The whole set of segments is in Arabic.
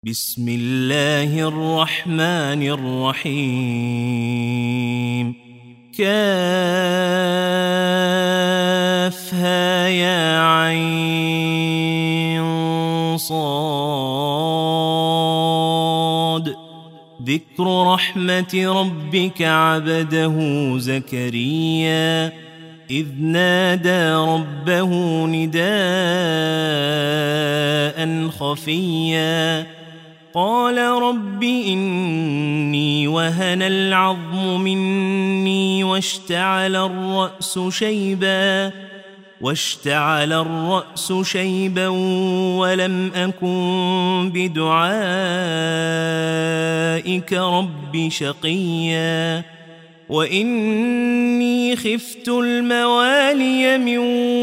بسم الله الرحمن الرحيم. كافها يا عين صاد. ذكر رحمة ربك عبده زكريا إذ نادى ربه نداء خفيا قال رب إني وهن العظم مني واشتعل الرأس شيبا ولم أكن بدعائك رب شقيا وإني خفت الموالي من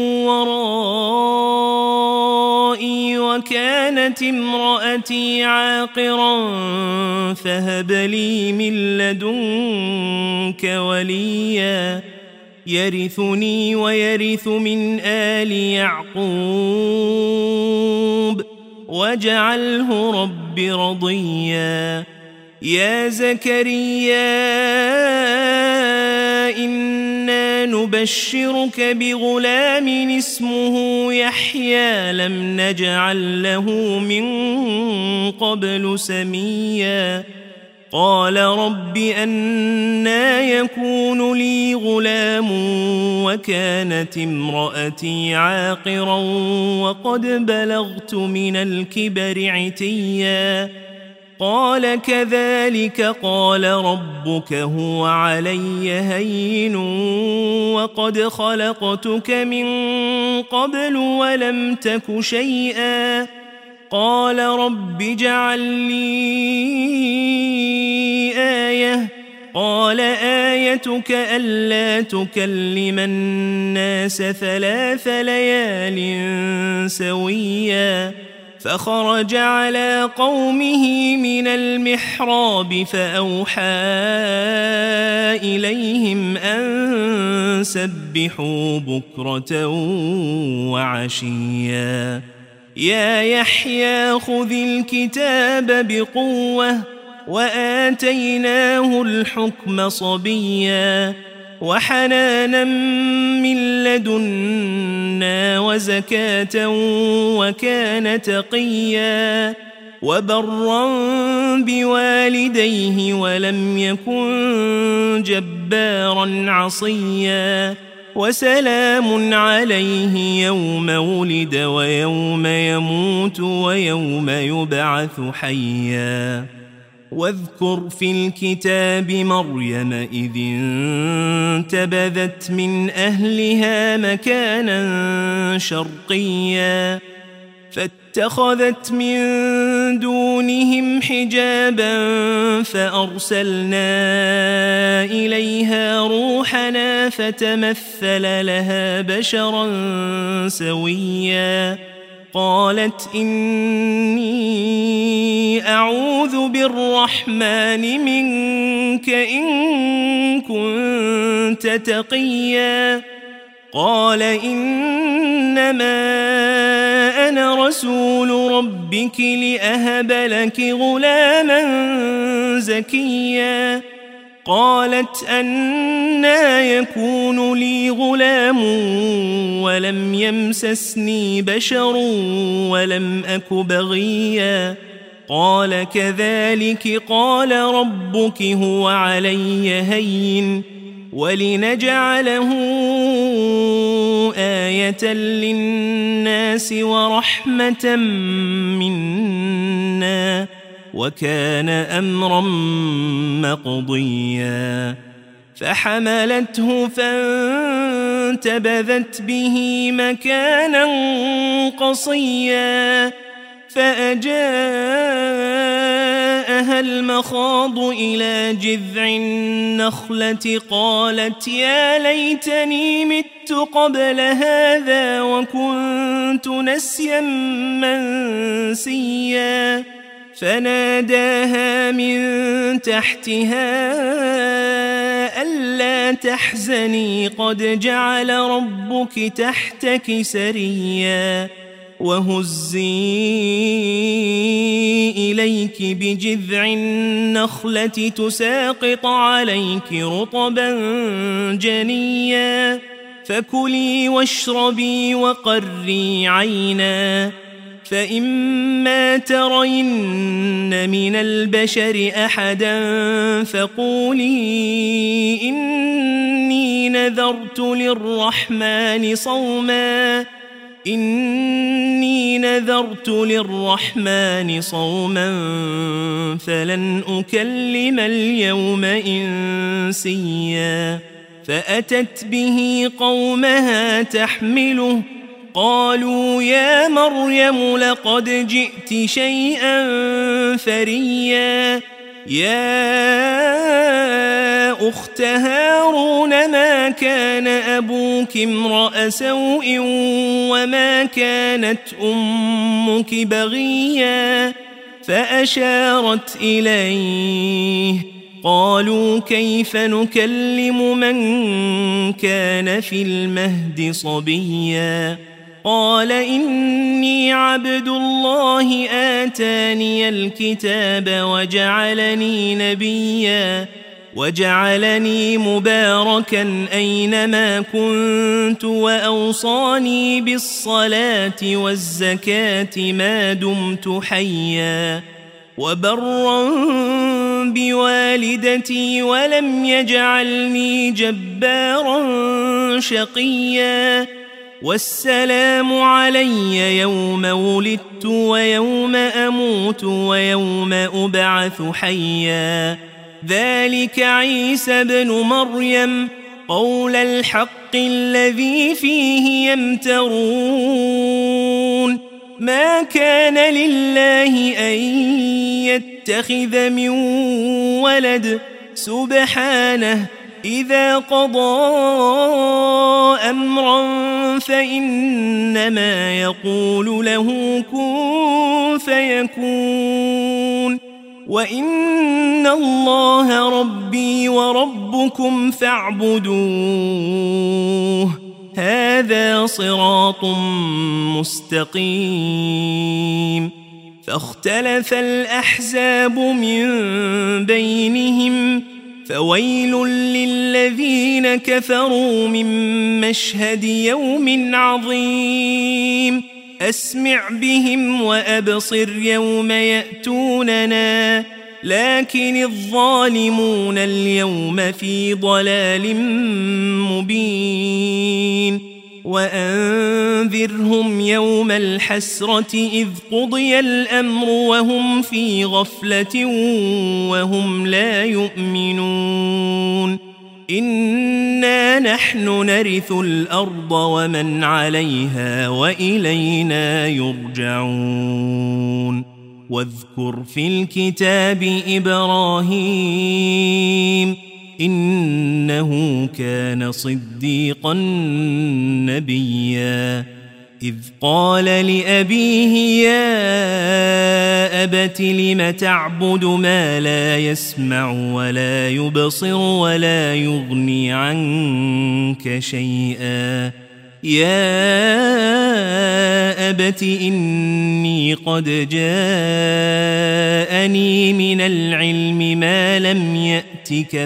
ورائي وكانت امرأتي عاقرا فهب لي من لدنك وليا يرثني ويرث من آل يعقوب واجعله رب رضيا. يا زكريا إنا نبشرك بغلام اسمه يحيى لم نجعل له من قبل سميا قال رب أنى يكون لي غلام وكانت امرأتي عاقرا وقد بلغت من الكبر عتيا قال كذلك قال ربك هو علي هين وقد خلقتك من قبل ولم تك شيئا قال رب اجعل لي آية قال آيتك ألا تكلم الناس 3 ليال سويا فخرج على قومه من المحراب فأوحى إليهم أن سبحوا بكرة وعشيا. يا يحيى خذ الكتاب بقوة وآتيناه الحكم صبيا وحنانا من لدنا وزكاة وكان تقيا وبرا بوالديه ولم يكن جبارا عصيا وسلام عليه يوم ولد ويوم يموت ويوم يبعث حيا. واذكر في الكتاب مريم إذ انتبذت من أهلها مكانا شرقيا فاتخذت من دونهم حجابا فأرسلنا إليها روحنا فتمثل لها بشرا سويا قالت إني أعوذ بالرحمن منك إن كنت تقيا قال إنما أنا رسول ربك لأهب لك غلاما زكيا قالت أنى يكون لي غلام ولم يمسسني بشر ولم أك بغيا قال كذلك قال ربك هو علي هين ولنجعله آية للناس ورحمة منا وكان أمرا مقضيا فحملته فانتبذت به مكانا قصيا فأجاءها المخاض إلى جذع النخلة قالت يا ليتني مت قبل هذا وكنت نسيا منسيا فناداها من تحتها ألا تحزني قد جعل ربك تحتك سريا وهزي إليك بجذع النخلة تساقط عليك رطبا جنيا فكلي واشربي وقري عينا فإما ترين من البشر أحدا فقولي إني نذرت للرحمن صوما فلن أكلم اليوم إنسيا فأتت به قومها تحمله قالوا يا مريم لقد جئت شيئا فريا يا أخت هارون ما كان أبوك امرأ سوء وما كانت أمك بغيا فأشارت إليه قالوا كيف نكلم من كان في المهد صبيا قال إني عبد الله آتاني الكتاب وجعلني نبيا وجعلني مباركا أينما كنت وأوصاني بالصلاة والزكاة ما دمت حيا وبرا بوالدتي ولم يجعلني جبارا شقيا والسلام علي يوم ولدت ويوم أموت ويوم أبعث حيا ذلك عيسى بن مريم قول الحق الذي فيه يمترون ما كان لله أن يتخذ من ولد سبحانه إذا قضى أمرا فإنما يقول له كن فيكون وإن الله ربي وربكم فاعبدوه هذا صراط مستقيم فاختلف الأحزاب من بينهم فويل للذين كفروا من مشهد يوم عظيم أسمع بهم وأبصر يوم يأتوننا لكن الظالمون اليوم في ضلال مبين وأنذرهم يوم الحسرة إذ قضي الأمر وهم في غفلة وهم لا يؤمنون إنا نحن نرث الأرض ومن عليها وإلينا يرجعون واذكر في الكتاب إبراهيم إنه كان صديقا نبيا إذ قال لأبيه يا أبت لم تعبد ما لا يسمع ولا يبصر ولا يغني عنك شيئا يا أبت إني قد جاءني من العلم ما لم يأتك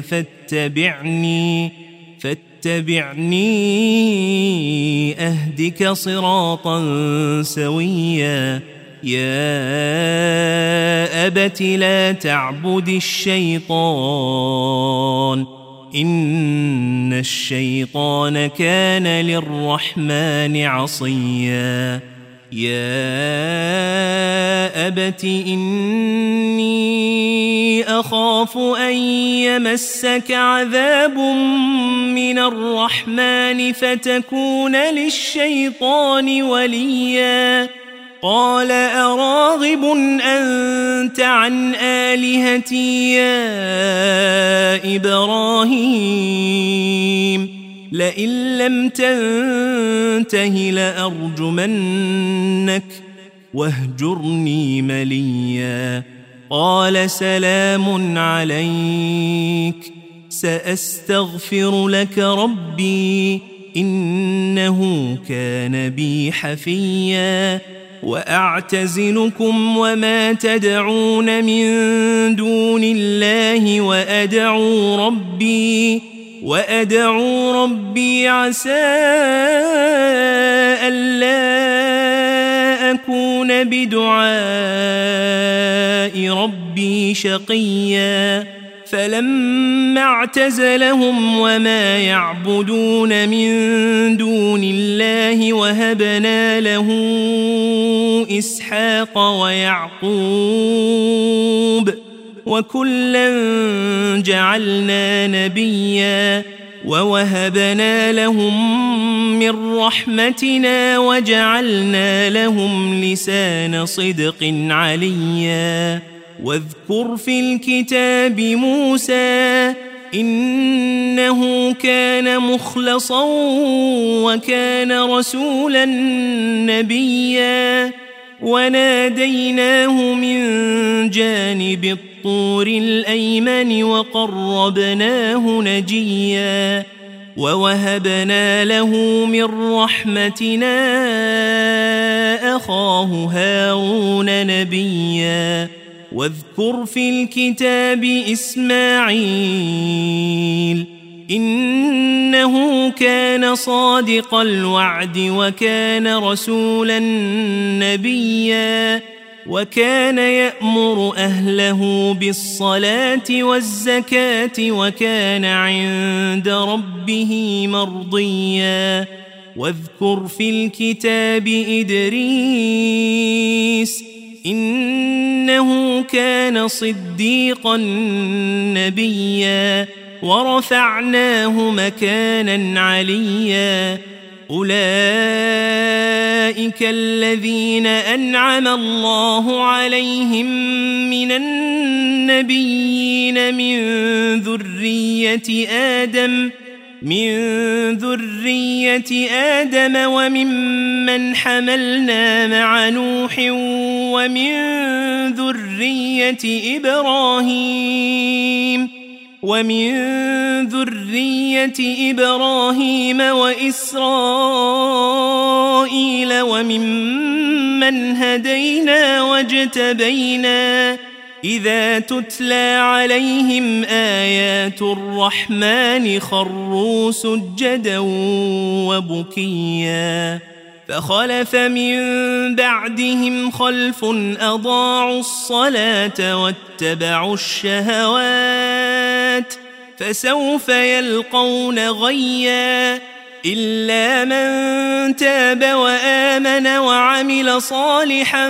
فاتبعني أهدك صراطا سويا يا أبت لا تعبد الشيطان إن الشيطان كان للرحمن عصيا يا أبت إني أخاف أن يمسك عذاب من الرحمن فتكون للشيطان وليا قال أراغب أنت عن آلهتي يا إبراهيم لئن لم تنته لأرجمنك واهجرني مليا قال سلام عليك سأستغفر لك ربي إنه كان بي حفيا وأعتزلكم وما تدعون من دون الله وأدعو ربي عسى ألا أكون بدعاء ربي شقيا فلما اعتزلهم وما يعبدون من دون الله وهبنا له إسحاق ويعقوب وكلا جعلنا نبيا ووهبنا لهم من رحمتنا وجعلنا لهم لسان صدق عليا واذكر في الكتاب موسى إنه كان مخلصا وكان رسولا نبيا وناديناه من جانب الطور الأيمن وقربناه نجيا ووهبنا له من رحمتنا أخاه هارون نبيا واذكر في الكتاب إسماعيل إنه كان صادق الوعد وكان رسولا نبيا وكان يأمر أهله بالصلاة والزكاة وكان عند ربه مرضيا واذكر في الكتاب إدريس إنه كان صديقا نبيا ورفعناه مكانا عليا أولئك الذين أنعم الله عليهم من النبيين من ذرية آدم وممن حملنا مع نوح ومن ذرية إبراهيم وإسرائيل وممن هدينا واجتبينا إذا تتلى عليهم آيات الرحمن خروا سجدا وبكيا فخلف من بعدهم خلف أضاعوا الصلاة واتبعوا الشهوات فسوف يلقون غيا إلا من تاب وآمن وعمل صالحا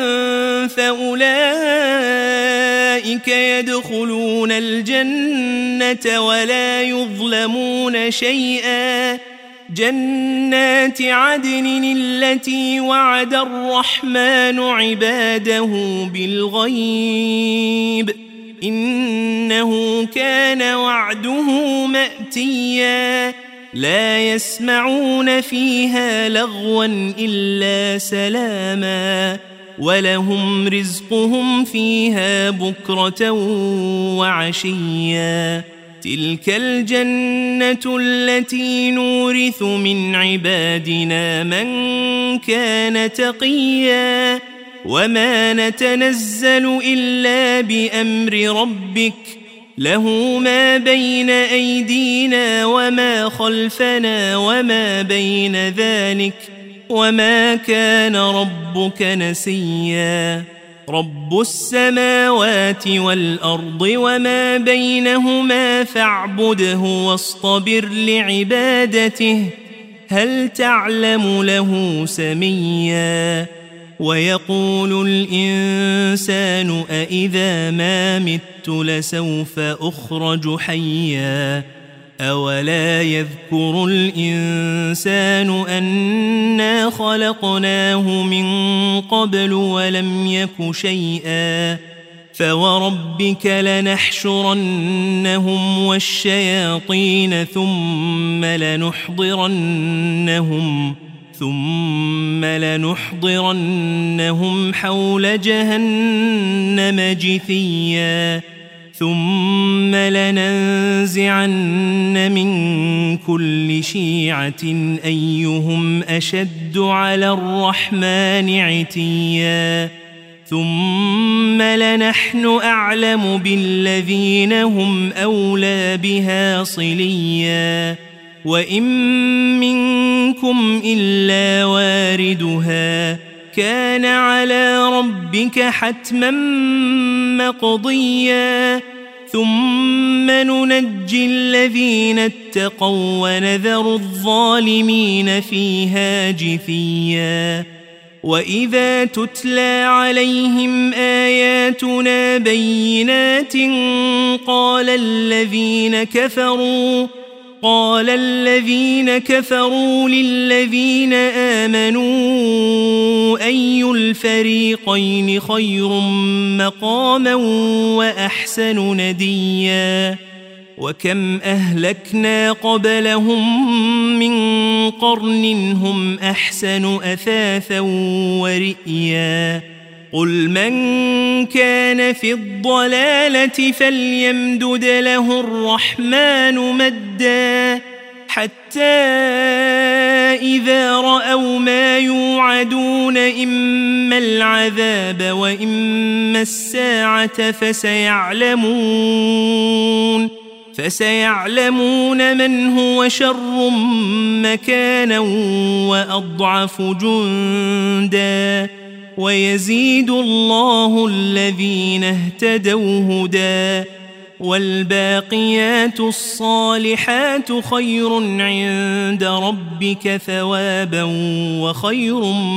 فأولئك يدخلون الجنة ولا يظلمون شيئا جنات عدن التي وعد الرحمن عباده بالغيب إنه كان وعده مأتيا لا يسمعون فيها لغوا إلا سلاما ولهم رزقهم فيها بكرة وعشيا تلك الجنة التي نورث من عبادنا من كان تقيا وما نتنزل إلا بأمر ربك له ما بين أيدينا وما خلفنا وما بين ذلك وما كان ربك نسيا رب السماوات والأرض وما بينهما فاعبده واصطبر لعبادته هل تعلم له سميا ويقول الإنسان أإذا ما مت لسوف أخرج حيا أولا يذكر الإنسان أنا خلقناه من قبل ولم يك شيئا فوربك لنحشرنهم والشياطين ثم لنحضرنهم حول جهنم جثيا ثم لننزعن من كل شيعة أيهم أشد على الرحمن عتيا ثم لنحن أعلم بالذين هم أولى بها صليا وإن منكم إلا واردها كان على ربك حتما مقضيا ثم ننجي الذين اتقوا ونذر الظالمين فيها جثيا وإذا تتلى عليهم آياتنا بينات قال الذين كفروا للذين آمنوا أي الفريقين خير مقاما وأحسن نديا وكم أهلكنا قبلهم من قرن هم أحسن أثاثا ورئيا قل من كان في الضلالة فليمدد له الرحمن مدا حتى إذا رأوا ما يوعدون إما العذاب وإما الساعة فسيعلمون من هو شر مكانا وأضعف جندا ويزيد الله الذين اهتدوا هدى والباقيات الصالحات خير عند ربك ثوابا وخير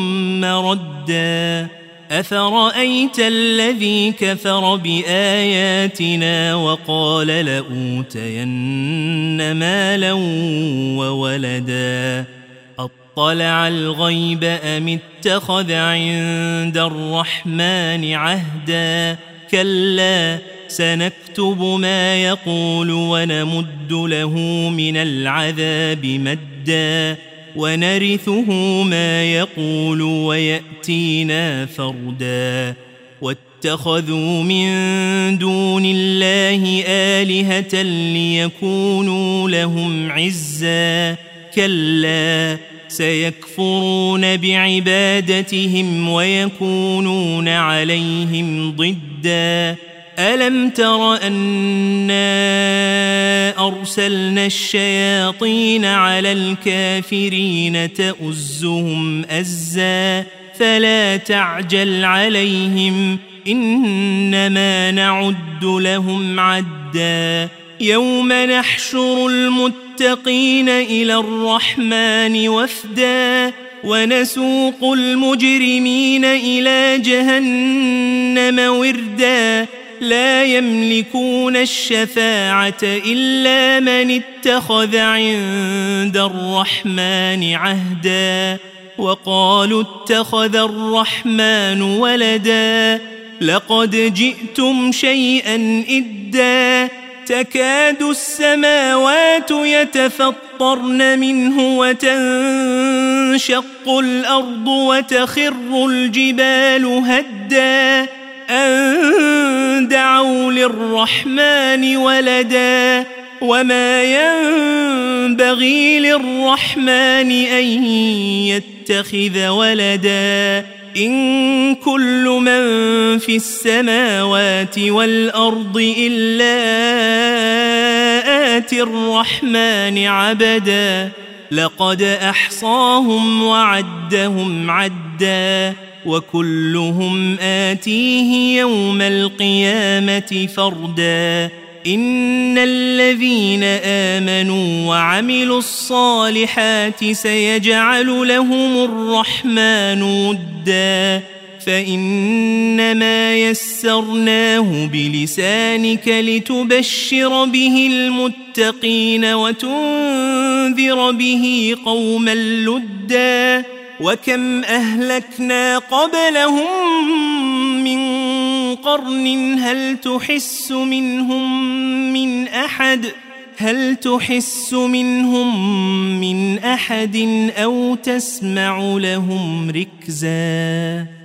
مردا أفرأيت الذي كفر بآياتنا وقال لأوتين مالا وولدا أطلع الغيب أم اتخذ عند الرحمن عهدا كلا سنكتب ما يقول ونمد له من العذاب مدا ونرثه ما يقول ويأتينا فردا واتخذوا من دون الله آلهة ليكونوا لهم عزا كلا سيكفرون بعبادتهم ويكونون عليهم ضدا ألم تر أنا أرسلنا الشياطين على الكافرين تؤزهم أزا فلا تعجل عليهم إنما نعد لهم عدا يوم نحشر المتقين إلى الرحمن وفدا ونسوق المجرمين إلى جهنم وردا لا يملكون الشفاعة إلا من اتخذ عند الرحمن عهدا وقالوا اتخذ الرحمن ولدا لقد جئتم شيئا إدا تكاد السماوات يتفطرن منه وتنشق الأرض وتخر الجبال هدا أن دعوا للرحمن ولدا وما ينبغي للرحمن أن يتخذ ولدا إن كل من في السماوات والأرض إلا آتي الرحمن عبدا لقد أحصاهم وعدهم عدا وكلهم آتيه يوم القيامة فردا إن الذين آمنوا وعملوا الصالحات سيجعل لهم الرحمن ودا فإنما يسرناه بلسانك لتبشر به المتقين وتنذر به قوما لدا وكم أهلكنا قبلهم من قرن هل تحس منهم من أحد أو تسمع لهم ركزا